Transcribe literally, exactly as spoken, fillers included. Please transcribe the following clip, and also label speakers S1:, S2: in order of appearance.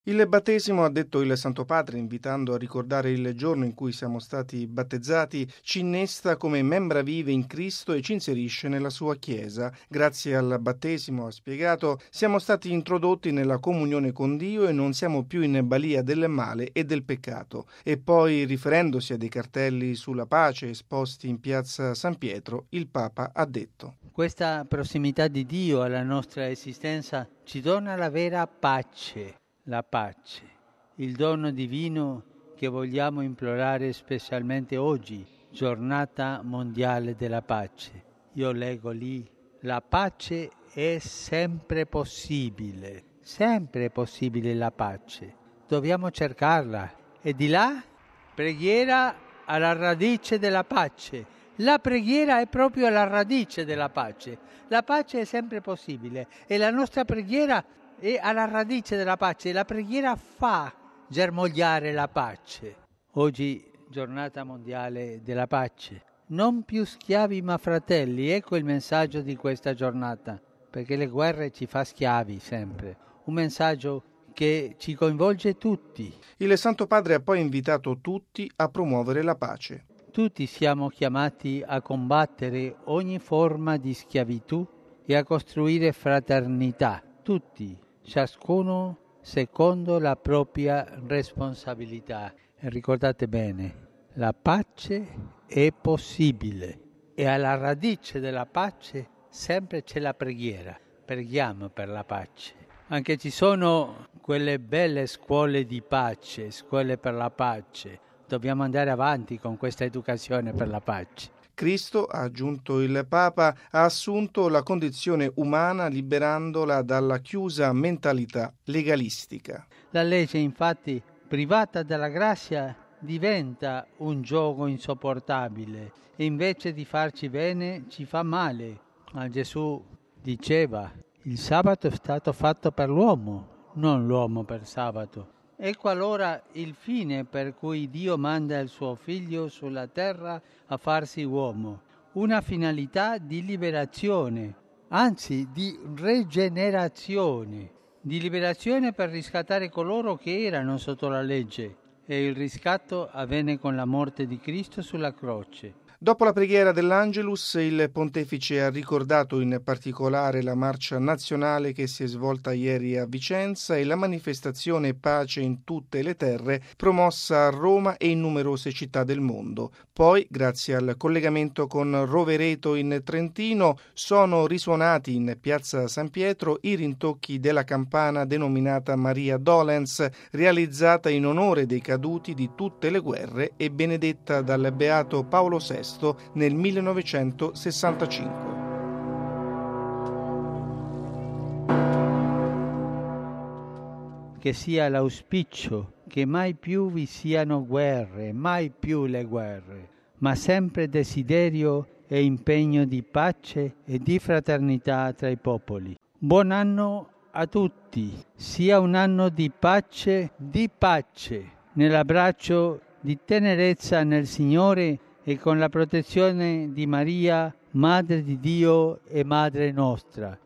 S1: Il battesimo, ha detto il Santo Padre, invitando a ricordare il giorno in cui siamo stati battezzati, ci innesta come membra vive in Cristo e ci inserisce nella sua Chiesa. Grazie al battesimo, ha spiegato, siamo stati introdotti nella comunione con Dio e non siamo più in balia del male e del peccato. E poi, riferendosi a dei cartelli sulla pace esposti in piazza San Pietro, il Papa ha detto:
S2: questa prossimità di Dio alla nostra esistenza ci dona la vera pace. La pace, il dono divino che vogliamo implorare specialmente oggi, giornata mondiale della pace. Io leggo lì, la pace è sempre possibile, sempre è possibile la pace. Dobbiamo cercarla. E di là, preghiera alla radice della pace. La preghiera è proprio la radice della pace. La pace è sempre possibile e la nostra preghiera è alla radice della pace. La preghiera fa germogliare la pace. Oggi, giornata mondiale della pace. Non più schiavi ma fratelli, ecco il messaggio di questa giornata, perché le guerre ci fa schiavi sempre. Un messaggio che ci coinvolge tutti.
S1: Il Santo Padre ha poi invitato tutti a promuovere la pace.
S2: Tutti siamo chiamati a combattere ogni forma di schiavitù e a costruire fraternità. Tutti. Ciascuno secondo la propria responsabilità. E ricordate bene, la pace è possibile e alla radice della pace sempre c'è la preghiera. Preghiamo per la pace. Anche ci sono quelle belle scuole di pace, scuole per la pace. Dobbiamo andare avanti con questa educazione per la pace.
S1: Cristo, ha aggiunto il Papa, ha assunto la condizione umana liberandola dalla chiusa mentalità legalistica.
S2: La legge, infatti, privata della grazia, diventa un gioco insopportabile e invece di farci bene ci fa male. Ma Gesù diceva, il sabato è stato fatto per l'uomo, non l'uomo per sabato. Ecco allora il fine per cui Dio manda il suo Figlio sulla terra a farsi uomo. Una finalità di liberazione, anzi di rigenerazione. Di liberazione per riscattare coloro che erano sotto la legge. E il riscatto avvenne con la morte di Cristo sulla croce.
S1: Dopo la preghiera dell'Angelus, il pontefice ha ricordato in particolare la marcia nazionale che si è svolta ieri a Vicenza e la manifestazione Pace in tutte le terre promossa a Roma e in numerose città del mondo. Poi, grazie al collegamento con Rovereto in Trentino, sono risuonati in piazza San Pietro i rintocchi della campana denominata Maria Dolens, realizzata in onore dei caduti di tutte le guerre e benedetta dal beato Paolo sesto nel millenovecentosessantacinque.
S2: Che sia l'auspicio che mai più vi siano guerre, mai più le guerre, ma sempre desiderio e impegno di pace e di fraternità tra i popoli. Buon anno a tutti, sia un anno di pace, di pace, nell'abbraccio di tenerezza nel Signore e con la protezione di Maria, Madre di Dio e Madre nostra.